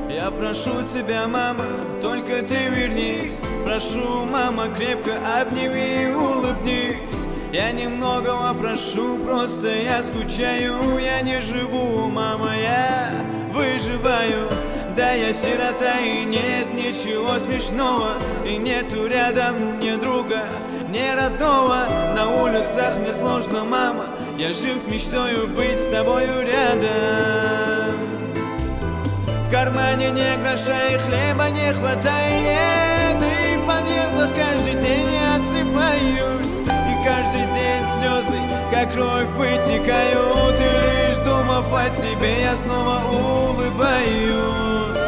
Я прошу тебя, мама, только ты вернись. Прошу, мама, крепко обними и улыбнись. Я немногого прошу, просто я скучаю. Я не живу, мама, я выживаю. Да, я сирота, и нет ничего смешного. И нету рядом ни друга, ни родного. На улицах мне сложно, мама. Я жив мечтою быть с тобою рядом. В кармане ни гроша и хлеба не хватает. И в подъездах каждый день отсыпают. И каждый день слезы, как кровь, вытекают. И лишь думав о тебе, я снова улыбаюсь.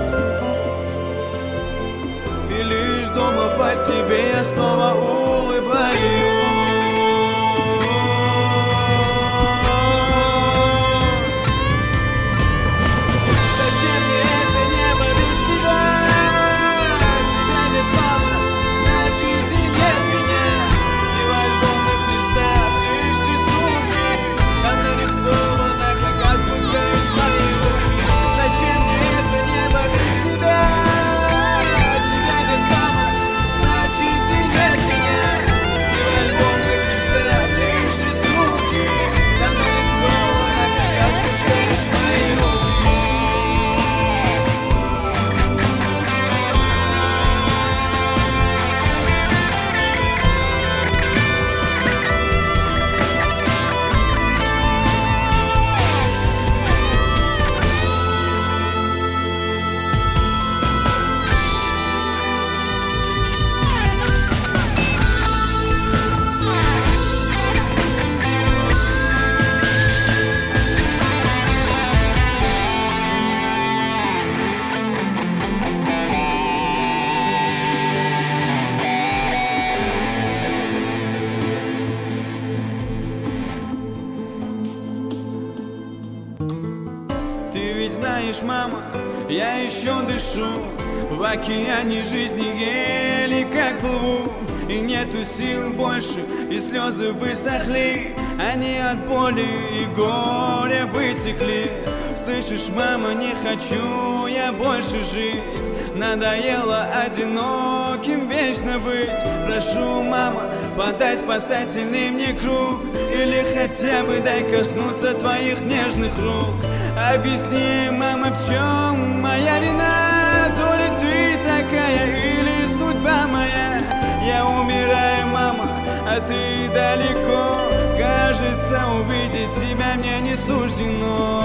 И лишь думав о тебе, я снова улыбаюсь. Знаешь, мама, я еще дышу в океане жизни, еле как плыву. И нету сил больше, и слезы высохли. Они от боли и горя вытекли. Слышишь, мама, не хочу я больше жить. Надоело одиноким вечно быть. Прошу, мама, подай спасательный мне круг. Или хотя бы дай коснуться твоих нежных рук. Объясни, мама, в чем моя вина? То ли ты такая, или судьба моя? Я умираю, мама, а ты далеко. Кажется, увидеть тебя мне не суждено.